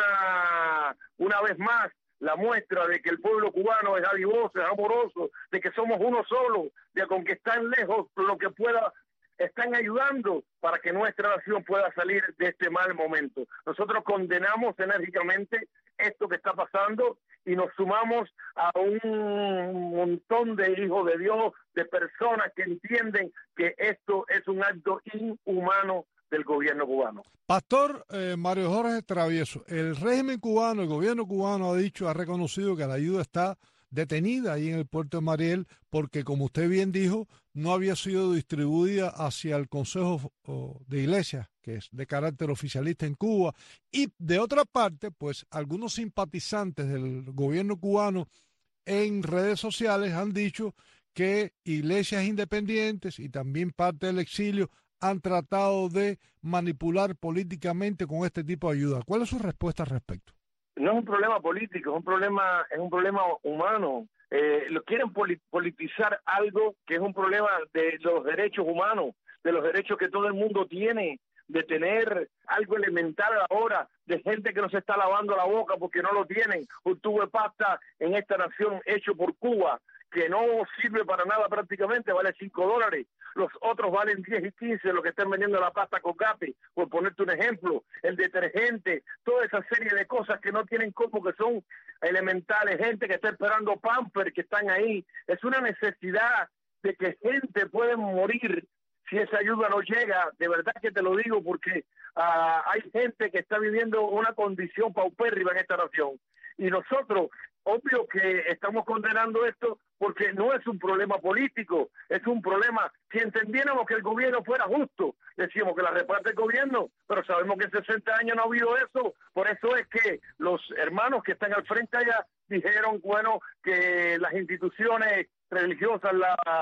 una vez más la muestra de que el pueblo cubano es adivoso, es amoroso, de que somos uno solo, de que aunque están lejos, lo que pueda, están ayudando para que nuestra nación pueda salir de este mal momento. Nosotros condenamos enérgicamente esto que está pasando y nos sumamos a un montón de hijos de Dios, de personas que entienden que esto es un acto inhumano del gobierno cubano. Pastor Mario Jorge Travieso, el régimen cubano, el gobierno cubano ha reconocido que la ayuda está detenida ahí en el puerto de Mariel porque, como usted bien dijo, no había sido distribuida hacia el Consejo de Iglesias, que es de carácter oficialista en Cuba, y de otra parte, pues algunos simpatizantes del gobierno cubano en redes sociales han dicho que iglesias independientes y también parte del exilio han tratado de manipular políticamente con este tipo de ayuda. ¿Cuál es su respuesta al respecto? No es un problema político, es un problema humano. Lo quieren politizar algo que es un problema de los derechos humanos, de los derechos que todo el mundo tiene, de tener algo elemental ahora, de gente que no se está lavando la boca porque no lo tienen, un tubo de pasta en esta nación hecho por Cuba, que no sirve para nada prácticamente, vale $5. Los otros valen 10 y 15, lo que están vendiendo la pasta Cocapi, por ponerte un ejemplo, el detergente, toda esa serie de cosas que no tienen como, que son elementales, gente que está esperando Pamper, que están ahí. Es una necesidad de que gente puede morir si esa ayuda no llega, de verdad que te lo digo, porque hay gente que está viviendo una condición paupérrima en esta nación. Y nosotros, obvio que estamos condenando esto porque no es un problema político, es un problema, si entendiéramos que el gobierno fuera justo, decíamos que la reparte el gobierno, pero sabemos que en 60 años no ha habido eso. Por eso es que los hermanos que están al frente allá dijeron, bueno, que las instituciones religiosas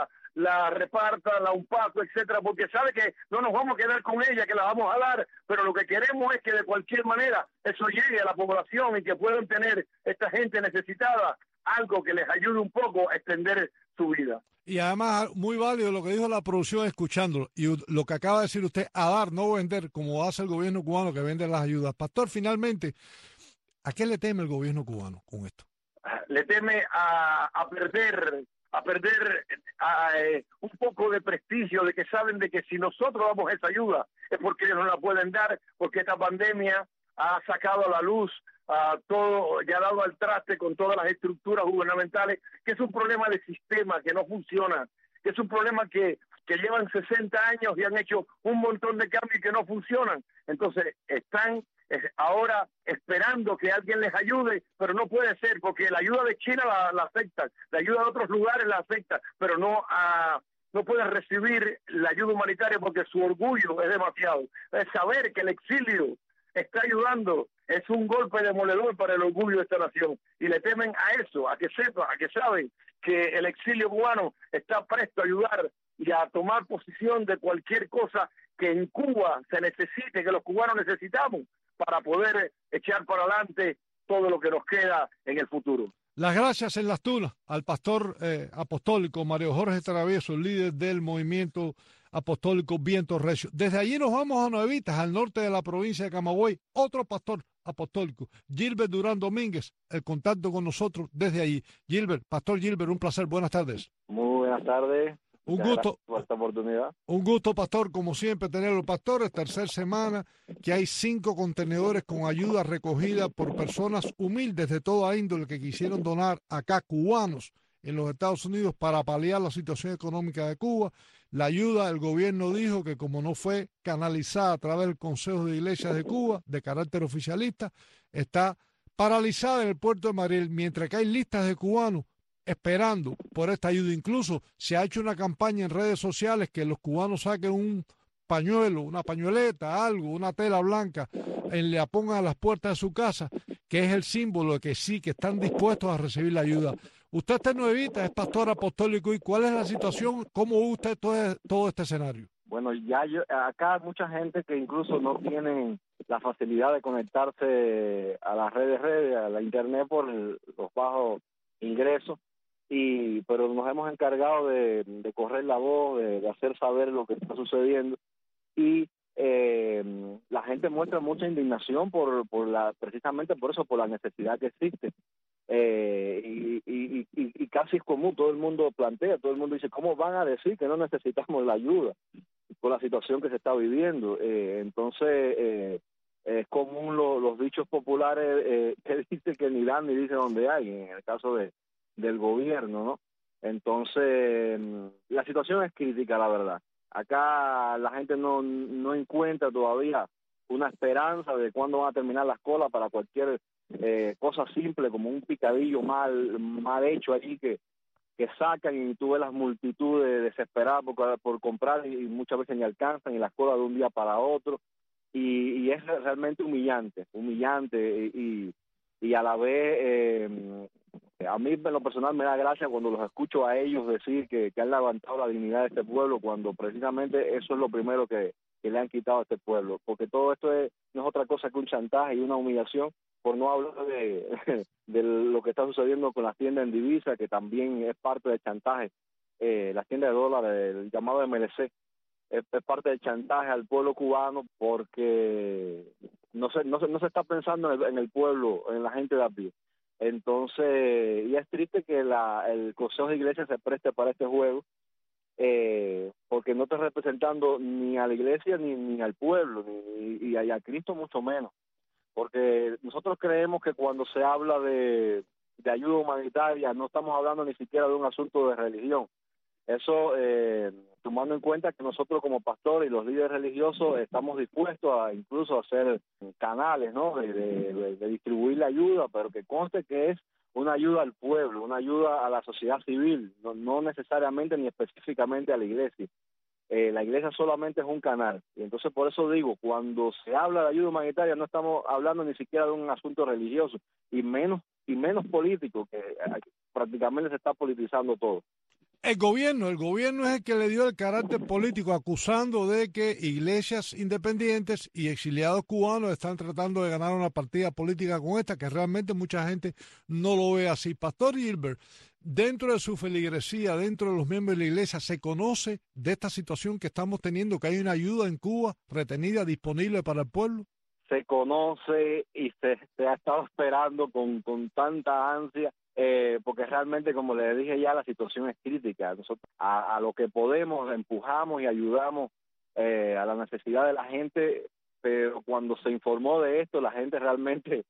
la reparta, la UNPACO, etcétera, porque sabe que no nos vamos a quedar con ella, que la vamos a dar, pero lo que queremos es que de cualquier manera eso llegue a la población y que puedan tener esta gente necesitada algo que les ayude un poco a extender su vida. Y además, muy válido lo que dijo la producción escuchándolo, y lo que acaba de decir usted, a dar, no vender, como hace el gobierno cubano que vende las ayudas. Pastor, finalmente, ¿a qué le teme el gobierno cubano con esto? Le teme a perder un poco de prestigio, de que saben de que si nosotros damos esa ayuda es porque ellos no la pueden dar, porque esta pandemia ha sacado a la luz todo, ya ha dado al traste con todas las estructuras gubernamentales, que es un problema de sistema que no funciona, que es un problema que llevan 60 años y han hecho un montón de cambios que no funcionan. Entonces están ahora esperando que alguien les ayude, pero no puede ser, porque la ayuda de China la aceptan, la ayuda de otros lugares la aceptan, pero no pueden recibir la ayuda humanitaria porque su orgullo es demasiado. Saber que el exilio está ayudando es un golpe demoledor para el orgullo de esta nación, y le temen a eso, a que saben que el exilio cubano está presto a ayudar y a tomar posición de cualquier cosa que en Cuba se necesite, que los cubanos necesitamos para poder echar para adelante todo lo que nos queda en el futuro. Las gracias en Las Tunas al pastor apostólico Mario Jorge Travieso, líder del movimiento apostólico Viento Recio. Desde allí nos vamos a Nuevitas, al norte de la provincia de Camagüey, otro pastor apostólico, Gilbert Durán Domínguez, el contacto con nosotros desde allí. Pastor Gilbert, un placer, buenas tardes. Muy buenas tardes. Un gusto por esta oportunidad. Un gusto, pastor, como siempre, tenerlo, pastores. Tercera semana que hay 5 contenedores con ayuda recogida por personas humildes de toda índole que quisieron donar acá, cubanos, en los Estados Unidos, para paliar la situación económica de Cuba. La ayuda, el gobierno dijo que como no fue canalizada a través del Consejo de Iglesias de Cuba, de carácter oficialista, está paralizada en el puerto de Mariel, mientras que hay listas de cubanos esperando por esta ayuda. Incluso se ha hecho una campaña en redes sociales que los cubanos saquen un pañuelo, una pañoleta, algo, una tela blanca, y la pongan a las puertas de su casa, que es el símbolo de que sí, que están dispuestos a recibir la ayuda. Usted está en Nuevita, es pastor apostólico, ¿y cuál es la situación? ¿Cómo ve usted todo este escenario? Bueno, acá hay mucha gente que incluso no tienen la facilidad de conectarse a las redes, a la internet por los bajos ingresos, pero nos hemos encargado de correr la voz, de hacer saber lo que está sucediendo, y la gente muestra mucha indignación precisamente por eso, por la necesidad que existe, y casi es común, todo el mundo dice, ¿cómo van a decir que no necesitamos la ayuda con la situación que se está viviendo? Entonces es común los dichos populares que dicen que ni dan ni dicen dónde hay, en el caso del gobierno, ¿no? Entonces, la situación es crítica, la verdad. Acá la gente no encuentra todavía una esperanza de cuándo van a terminar las colas para cualquier cosa simple, como un picadillo mal hecho allí que sacan, y tú ves las multitudes desesperadas por comprar, y muchas veces ni alcanzan, y las colas de un día para otro, y es realmente humillante, y a la vez a mí en lo personal me da gracia cuando los escucho a ellos decir que han levantado la dignidad de este pueblo, cuando precisamente eso es lo primero que le han quitado a este pueblo, porque todo esto no es otra cosa que un chantaje y una humillación, por no hablar de lo que está sucediendo con las tiendas en divisa, que también es parte del chantaje, las tiendas de dólares, el llamado MLC, es parte del chantaje al pueblo cubano, porque no se está pensando en el pueblo, en la gente de a pie. Entonces, y es triste que el Consejo de Iglesias se preste para este juego, porque no está representando ni a la iglesia ni al pueblo, y a Cristo mucho menos, porque nosotros creemos que cuando se habla de ayuda humanitaria no estamos hablando ni siquiera de un asunto de religión. Eso, tomando en cuenta que nosotros como pastores y los líderes religiosos estamos dispuestos a incluso hacer canales, ¿no?, de distribuir la ayuda, pero que conste que es una ayuda al pueblo, una ayuda a la sociedad civil, no necesariamente ni específicamente a la iglesia. La iglesia solamente es un canal, y entonces por eso digo, cuando se habla de ayuda humanitaria no estamos hablando ni siquiera de un asunto religioso, y menos político, que prácticamente se está politizando todo. El gobierno es el que le dio el carácter político, acusando de que iglesias independientes y exiliados cubanos están tratando de ganar una partida política con esta, que realmente mucha gente no lo ve así. Pastor Gilbert, dentro de su feligresía, dentro de los miembros de la iglesia, ¿se conoce de esta situación que estamos teniendo, que hay una ayuda en Cuba retenida, disponible para el pueblo? Se conoce y se ha estado esperando con tanta ansia, porque realmente, como les dije ya, la situación es crítica. Nosotros a lo que podemos empujamos y ayudamos a la necesidad de la gente, pero cuando se informó de esto, la gente realmente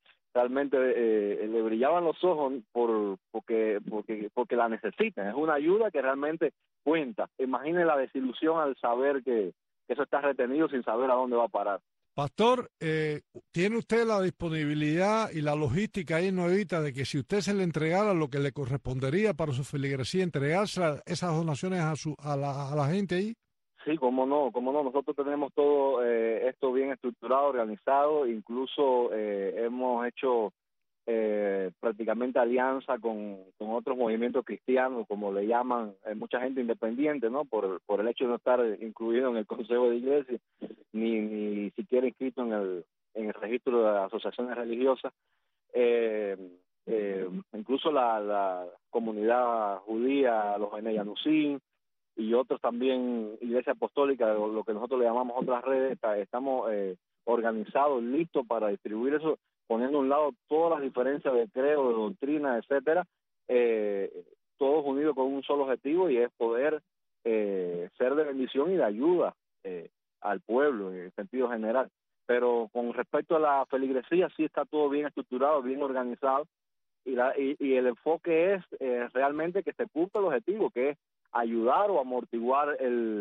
le brillaban los ojos porque la necesitan. Es una ayuda que realmente cuenta. Imaginen la desilusión al saber que eso está retenido sin saber a dónde va a parar. Pastor, ¿tiene usted la disponibilidad y la logística ahí en Nuevita de que si usted se le entregara lo que le correspondería para su feligresía, entregarse esas donaciones a la gente ahí? Sí, cómo no. Nosotros tenemos todo esto bien estructurado, organizado, incluso hemos hecho prácticamente alianza con otros movimientos cristianos, como le llaman mucha gente independiente, ¿no? Por el hecho de no estar incluido en el Consejo de Iglesia, ni siquiera inscrito en el registro de asociaciones religiosas. Incluso la comunidad judía, los Bene Yanusim, y otros también, Iglesia Apostólica, lo que nosotros le llamamos otras redes, estamos organizados, listos para distribuir eso, poniendo a un lado todas las diferencias de credo, de doctrina, etcétera, todos unidos con un solo objetivo, y es poder ser de bendición y de ayuda al pueblo en sentido general. Pero con respecto a la feligresía, sí está todo bien estructurado, bien organizado, y el enfoque es realmente que se cumpla el objetivo, que es ayudar o amortiguar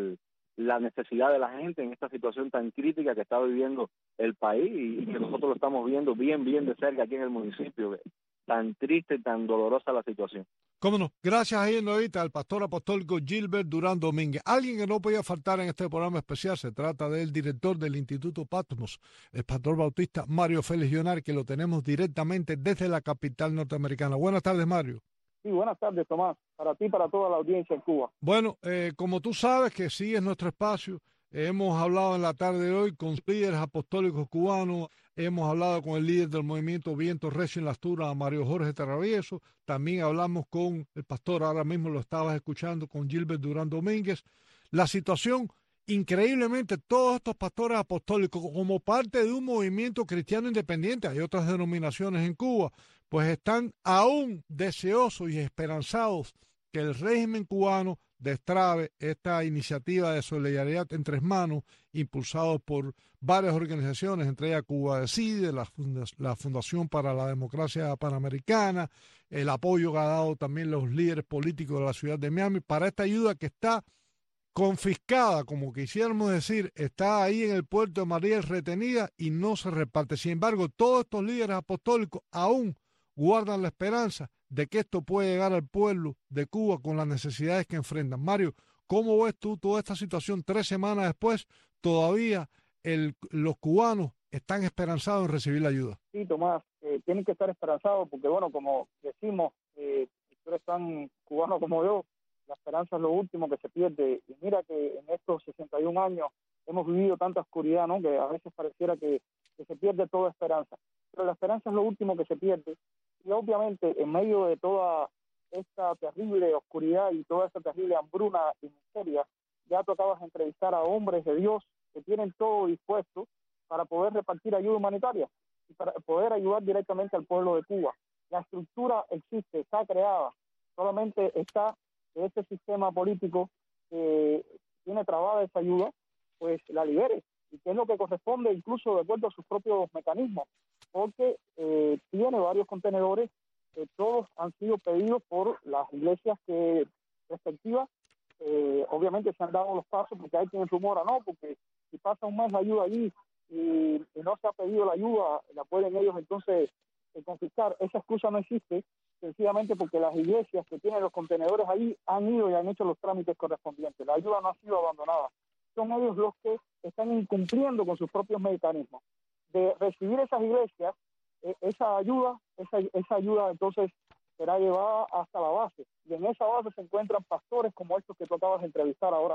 la necesidad de la gente en esta situación tan crítica que está viviendo el país, y que nosotros lo estamos viendo bien de cerca aquí en el municipio. Tan triste y tan dolorosa la situación. Cómo no. Gracias ahí en Nuevita al pastor apostólico Gilbert Durán Domínguez. Alguien que no podía faltar en este programa especial, se trata del director del Instituto Patmos, el pastor bautista Mario Félix Llonar, que lo tenemos directamente desde la capital norteamericana. Buenas tardes, Mario. Sí, buenas tardes, Tomás, para ti y para toda la audiencia en Cuba. Bueno, como tú sabes que sigues nuestro espacio, hemos hablado en la tarde de hoy con líderes apostólicos cubanos, hemos hablado con el líder del movimiento Viento Recio en las Turas, Mario Jorge Travieso, también hablamos con el pastor, ahora mismo lo estabas escuchando, con Gilbert Durán Domínguez. La situación, increíblemente, todos estos pastores apostólicos, como parte de un movimiento cristiano independiente, hay otras denominaciones en Cuba, pues están aún deseosos y esperanzados que el régimen cubano destrabe esta iniciativa de solidaridad en tres manos, impulsado por varias organizaciones, entre ellas Cuba Decide, la Fundación para la Democracia Panamericana, el apoyo que ha dado también los líderes políticos de la ciudad de Miami, para esta ayuda que está confiscada, como quisiéramos decir, está ahí en el puerto de Mariel retenida y no se reparte. Sin embargo, todos estos líderes apostólicos aún guardan la esperanza de que esto puede llegar al pueblo de Cuba con las necesidades que enfrentan. Mario, ¿cómo ves tú toda esta situación 3 semanas después? Todavía los cubanos están esperanzados en recibir la ayuda. Sí, Tomás, tienen que estar esperanzados porque, bueno, como decimos, si tú eres tan cubano como yo, la esperanza es lo último que se pierde. Y mira que en estos 61 años hemos vivido tanta oscuridad, ¿no? Que a veces pareciera que se pierde toda esperanza. Pero la esperanza es lo último que se pierde. Y obviamente, en medio de toda esta terrible oscuridad y toda esta terrible hambruna y miseria, ya tú acabas de entrevistar a hombres de Dios que tienen todo dispuesto para poder repartir ayuda humanitaria y para poder ayudar directamente al pueblo de Cuba. La estructura existe, está creada, solamente está que este sistema político que tiene trabada esa ayuda, pues la libere, y que es lo que corresponde incluso de acuerdo a sus propios mecanismos, porque tiene varios contenedores que todos han sido pedidos por las iglesias que respectivas. Obviamente se han dado los pasos porque hay quien rumora, no, porque si pasa un mes la ayuda allí y no se ha pedido la ayuda, la pueden ellos entonces confiscar. Esa excusa no existe, sencillamente porque las iglesias que tienen los contenedores ahí han ido y han hecho los trámites correspondientes. La ayuda no ha sido abandonada. Son ellos los que están incumpliendo con sus propios mecanismos. De recibir esas iglesias, esa ayuda entonces será llevada hasta la base. Y en esa base se encuentran pastores como estos que tú acabas de entrevistar ahora.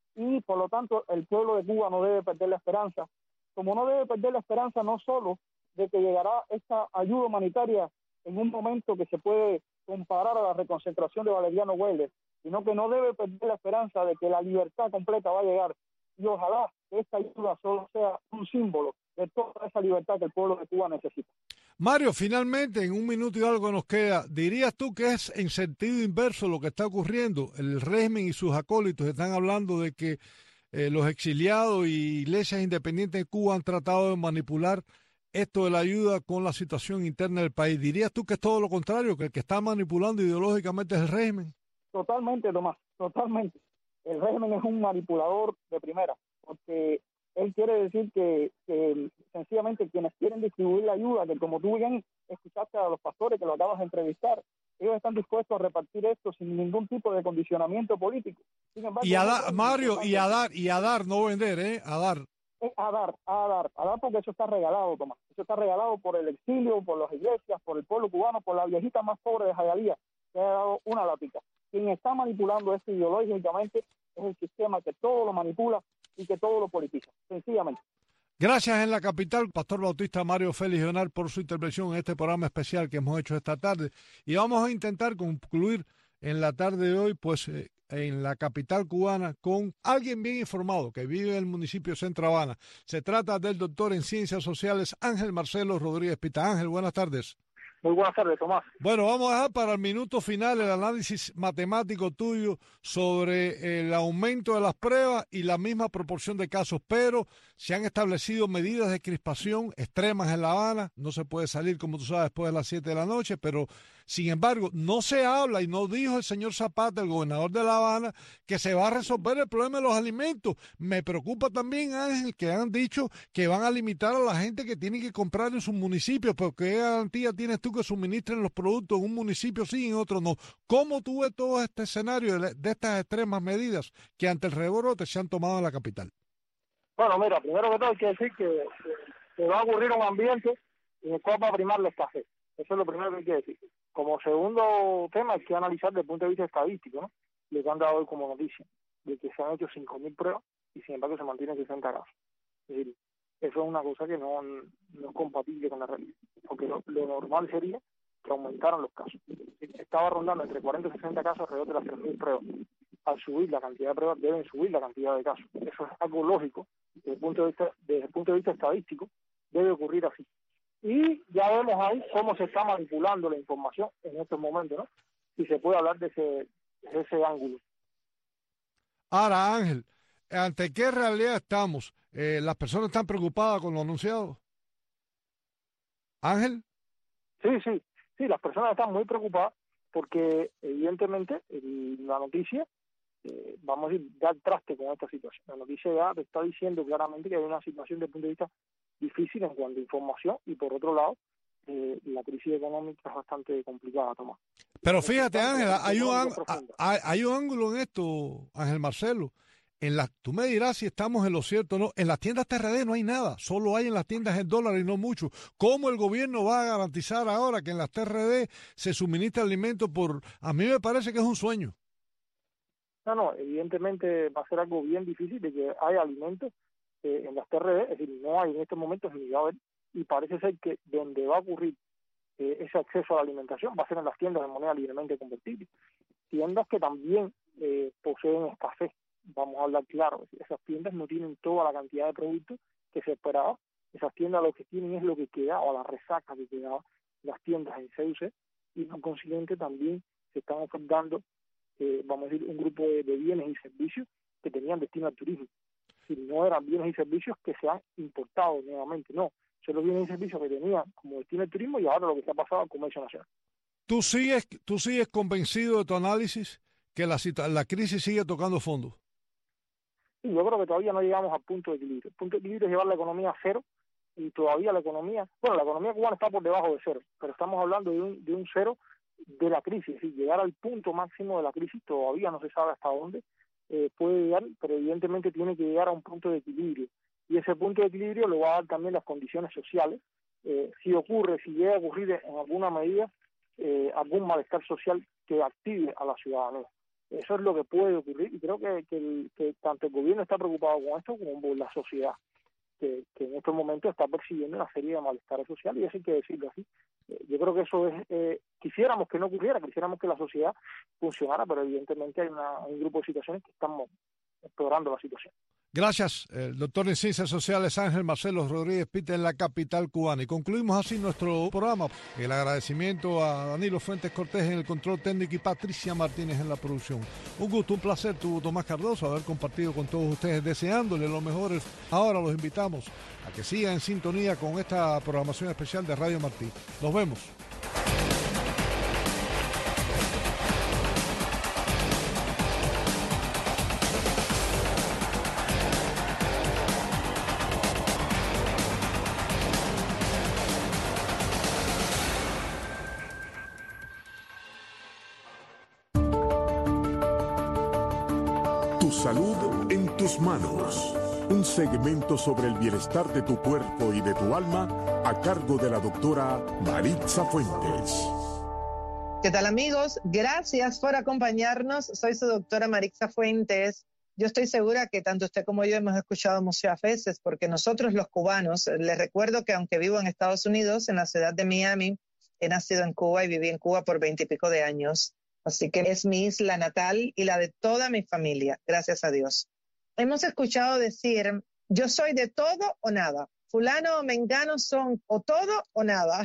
Y por lo tanto, el pueblo de Cuba no debe perder la esperanza. Como no debe perder la esperanza no solo de que llegará esta ayuda humanitaria en un momento que se puede comparar a la reconcentración de Valeriano Weyler, sino que no debe perder la esperanza de que la libertad completa va a llegar. Y ojalá que esta ayuda solo sea un símbolo de toda esa libertad que el pueblo de Cuba necesita. Mario, finalmente, en un minuto y algo nos queda, ¿dirías tú que es en sentido inverso lo que está ocurriendo? El régimen y sus acólitos están hablando de que los exiliados y iglesias independientes de Cuba han tratado de manipular esto de la ayuda con la situación interna del país. ¿Dirías tú que es todo lo contrario, que el que está manipulando ideológicamente es el régimen? Totalmente, Tomás, totalmente. El régimen es un manipulador de primera, porque él quiere decir que sencillamente quienes quieren distribuir la ayuda, que como tú bien escuchaste a los pastores que lo acabas de entrevistar, ellos están dispuestos a repartir esto sin ningún tipo de condicionamiento político. Sin embargo, y a dar, Mario, y a dar, no vender, a dar. A dar, porque eso está regalado, Tomás. Eso está regalado por el exilio, por las iglesias, por el pueblo cubano, por la viejita más pobre de Jayalía, que ha dado una lática. Quien está manipulando esto ideológicamente es el sistema que todo lo manipula y que todo lo politiza, sencillamente. Gracias en la capital, Pastor Bautista Mario Félix Leonard, por su intervención en este programa especial que hemos hecho esta tarde. Y vamos a intentar concluir en la tarde de hoy, pues en la capital cubana, con alguien bien informado que vive en el municipio de Centro Habana. Se trata del doctor en Ciencias Sociales Ángel Marcelo Rodríguez Pita. Ángel, buenas tardes. Muy buenas tardes, Tomás. Bueno, vamos a dejar para el minuto final el análisis matemático tuyo sobre el aumento de las pruebas y la misma proporción de casos, pero se han establecido medidas de crispación extremas en La Habana. No se puede salir, como tú sabes, después de las 7 de la noche, pero sin embargo, no se habla y no dijo el señor Zapata, el gobernador de La Habana, que se va a resolver el problema de los alimentos. Me preocupa también, Ángel, que han dicho que van a limitar a la gente que tiene que comprar en sus municipios, pero ¿qué garantía tienes tú que suministren los productos en un municipio sí y en otro no? ¿Cómo tú ves todo este escenario de estas extremas medidas que ante el rebrote se han tomado en la capital? Bueno, mira, primero que todo hay que decir que va a ocurrir un ambiente en el cual va a primar la escasez. Eso es lo primero que hay que decir. Como segundo tema hay que analizar desde el punto de vista estadístico, ¿no? Lo que han dado hoy como noticia, de que se han hecho 5.000 pruebas y sin embargo se mantienen 60 casos. Es decir, eso es una cosa que no es compatible con la realidad, porque lo normal sería que aumentaran los casos. Estaba rondando entre 40 y 60 casos alrededor de las 3.000 pruebas. Al subir la cantidad de pruebas deben subir la cantidad de casos. Eso es algo lógico desde el punto de vista estadístico, debe ocurrir así. Y ya vemos ahí cómo se está manipulando la información en estos momentos, ¿no? Si se puede hablar de ese ángulo. Ahora, Ángel, ¿ante qué realidad estamos? ¿Las personas están preocupadas con lo anunciado? ¿Ángel? Sí, las personas están muy preocupadas porque evidentemente la noticia, vamos a decir, da el traste con esta situación. La noticia ya te está diciendo claramente que hay una situación desde el punto de vista difícil en cuanto a información y por otro lado la crisis económica es bastante complicada, Tomás. Pero fíjate, Ángel, hay un ángulo en esto, Ángel Marcelo. Tú me dirás si estamos en lo cierto o no. En las tiendas TRD no hay nada, solo hay en las tiendas en dólares y no mucho. ¿Cómo el gobierno va a garantizar ahora que en las TRD se suministra alimento a mí me parece que es un sueño? No, evidentemente va a ser algo bien difícil de que haya alimentos en las TRD, es decir, no hay en estos momentos ni va a haber, y parece ser que donde va a ocurrir ese acceso a la alimentación va a ser en las tiendas de moneda libremente convertible, tiendas que también poseen escasez, vamos a hablar claro, esas tiendas no tienen toda la cantidad de productos que se esperaba, esas tiendas lo que tienen es lo que quedaba, la resaca que quedaba las tiendas en CUC, y por consiguiente también se están ofertando, vamos a decir, un grupo de bienes y servicios que tenían destino al turismo. Si no eran bienes y servicios que se han importado nuevamente, no, son los bienes y servicios que tenían como destino el turismo y ahora lo que se ha pasado al comercio nacional. ¿Tú sigues convencido de tu análisis que la crisis sigue tocando fondo? Sí, yo creo que todavía no llegamos al punto de equilibrio. El punto de equilibrio es llevar la economía a cero y todavía la economía cubana está por debajo de cero, pero estamos hablando de un cero de la crisis, es decir, llegar al punto máximo de la crisis todavía no se sabe hasta dónde puede llegar, pero evidentemente tiene que llegar a un punto de equilibrio. Y ese punto de equilibrio lo va a dar también las condiciones sociales. Si llega a ocurrir en alguna medida algún malestar social que active a la ciudadanía. Eso es lo que puede ocurrir y creo que tanto el gobierno está preocupado con esto como la sociedad, que en estos momentos está percibiendo una serie de malestares sociales y eso hay que decirlo así. Yo creo que eso es, quisiéramos que no ocurriera, quisiéramos que la sociedad funcionara, pero evidentemente hay un grupo de situaciones que estamos explorando la situación. Gracias, el doctor en Ciencias Sociales Ángel Marcelo Rodríguez Pita en la capital cubana. Y concluimos así nuestro programa. El agradecimiento a Danilo Fuentes Cortés en el control técnico y Patricia Martínez en la producción. Un gusto, un placer, Tomás Cardoso, haber compartido con todos ustedes, deseándoles lo mejor. Ahora los invitamos a que sigan en sintonía con esta programación especial de Radio Martí. Nos vemos. Tu salud en tus manos. Un segmento sobre el bienestar de tu cuerpo y de tu alma a cargo de la doctora Maritza Fuentes. ¿Qué tal, amigos? Gracias por acompañarnos. Soy su doctora Maritza Fuentes. Yo estoy segura que tanto usted como yo hemos escuchado muchas veces, porque nosotros los cubanos, les recuerdo que aunque vivo en Estados Unidos, en la ciudad de Miami, he nacido en Cuba y viví en Cuba por 20 y pico de años. Así que es mi isla natal y la de toda mi familia, gracias a Dios. Hemos escuchado decir, yo soy de todo o nada. Fulano o mengano son o todo o nada.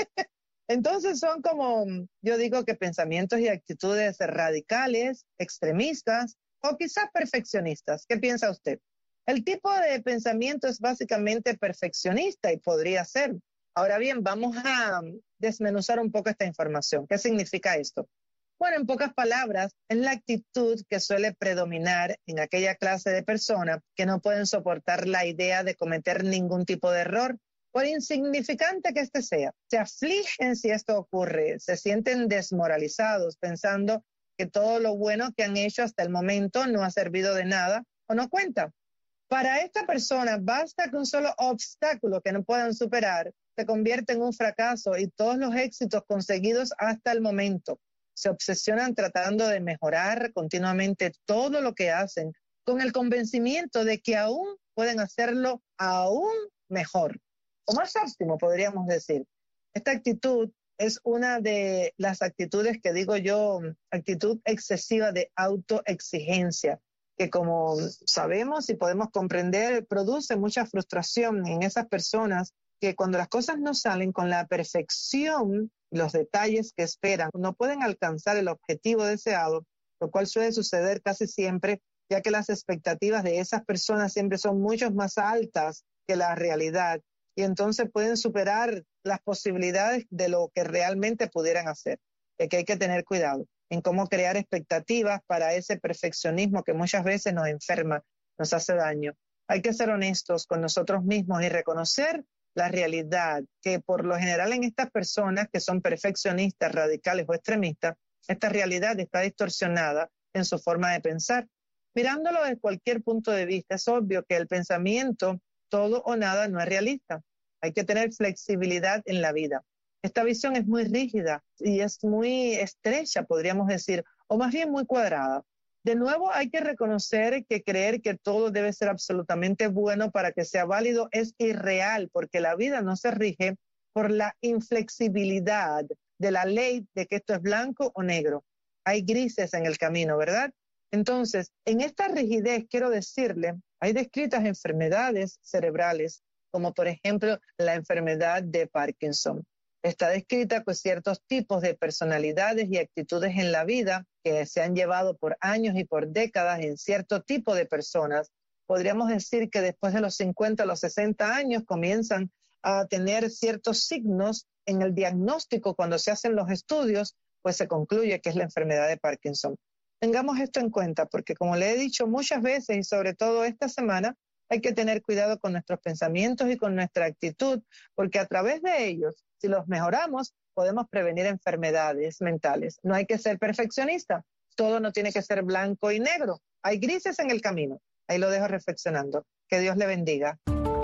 Entonces son como, yo digo que pensamientos y actitudes radicales, extremistas o quizás perfeccionistas. ¿Qué piensa usted? El tipo de pensamiento es básicamente perfeccionista y podría ser. Ahora bien, vamos a desmenuzar un poco esta información. ¿Qué significa esto? Bueno, en pocas palabras, es la actitud que suele predominar en aquella clase de personas que no pueden soportar la idea de cometer ningún tipo de error, por insignificante que este sea. Se afligen si esto ocurre, se sienten desmoralizados pensando que todo lo bueno que han hecho hasta el momento no ha servido de nada o no cuenta. Para esta persona basta que un solo obstáculo que no puedan superar se convierta en un fracaso y todos los éxitos conseguidos hasta el momento. Se obsesionan tratando de mejorar continuamente todo lo que hacen con el convencimiento de que aún pueden hacerlo aún mejor o más óptimo, podríamos decir. Esta actitud es una de las actitudes que digo yo, actitud excesiva de autoexigencia, que como sabemos y podemos comprender, produce mucha frustración en esas personas que cuando las cosas no salen con la perfección, los detalles que esperan, no pueden alcanzar el objetivo deseado, lo cual suele suceder casi siempre, ya que las expectativas de esas personas siempre son mucho más altas que la realidad y entonces pueden superar las posibilidades de lo que realmente pudieran hacer. Es que hay que tener cuidado en cómo crear expectativas para ese perfeccionismo que muchas veces nos enferma, nos hace daño. Hay que ser honestos con nosotros mismos y reconocer la realidad, que por lo general en estas personas que son perfeccionistas, radicales o extremistas, esta realidad está distorsionada en su forma de pensar. Mirándolo desde cualquier punto de vista, es obvio que el pensamiento todo o nada no es realista. Hay que tener flexibilidad en la vida. Esta visión es muy rígida y es muy estrecha, podríamos decir, o más bien muy cuadrada. De nuevo, hay que reconocer que creer que todo debe ser absolutamente bueno para que sea válido es irreal, porque la vida no se rige por la inflexibilidad de la ley de que esto es blanco o negro. Hay grises en el camino, ¿verdad? Entonces, en esta rigidez, quiero decirle, hay descritas enfermedades cerebrales, como por ejemplo la enfermedad de Parkinson. Está descrita pues ciertos tipos de personalidades y actitudes en la vida que se han llevado por años y por décadas en cierto tipo de personas. Podríamos decir que después de los 50 a los 60 años comienzan a tener ciertos signos en el diagnóstico. Cuando se hacen los estudios, pues se concluye que es la enfermedad de Parkinson. Tengamos esto en cuenta porque, como le he dicho muchas veces y sobre todo esta semana, hay que tener cuidado con nuestros pensamientos y con nuestra actitud, porque a través de ellos, si los mejoramos, podemos prevenir enfermedades mentales. No hay que ser perfeccionista. Todo no tiene que ser blanco y negro. Hay grises en el camino. Ahí lo dejo reflexionando. Que Dios le bendiga.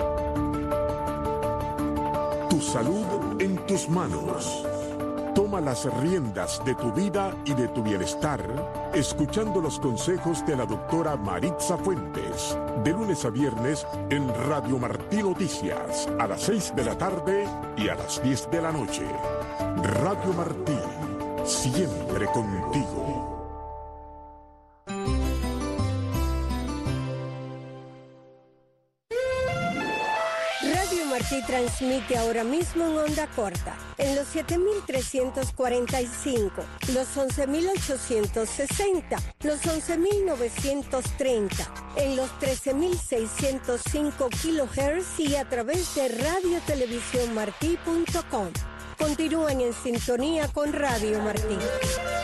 Tu salud en tus manos. Toma las riendas de tu vida y de tu bienestar, escuchando los consejos de la doctora Maritza Fuentes, de lunes a viernes en Radio Martí Noticias, a las 6 de la tarde y a las 10 de la noche. Radio Martí, siempre contigo. Martí transmite ahora mismo en onda corta, en los 7.345, los 11.860, los 11.930, en los 13.605 kHz y a través de radiotelevisiónmartí.com. Continúen en sintonía con Radio Martí.